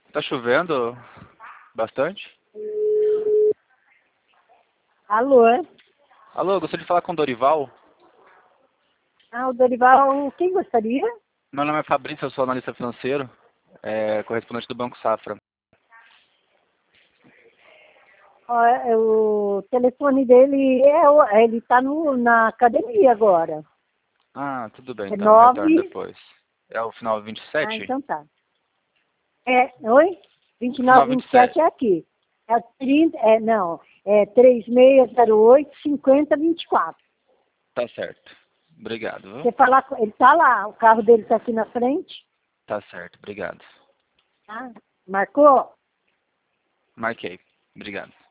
Tá chovendo bastante? Alô? Alô, eu gostaria de falar com o Dorival. O Dorival, quem gostaria? Meu nome é Fabrício, eu sou analista financeiro, correspondente do Banco Safra. O telefone dele ele está na academia agora. Ah, tudo bem, É então, eu retorno 9. depois. É o final 27? Então tá. Oi? Final 2927 27. é aqui. É 30, não, é 3608-5024. Tá certo. Obrigado, Você viu? falar com ele, tá lá, o carro dele tá aqui na frente. Tá certo, obrigado. Tá? Marcou? Marquei. Obrigado.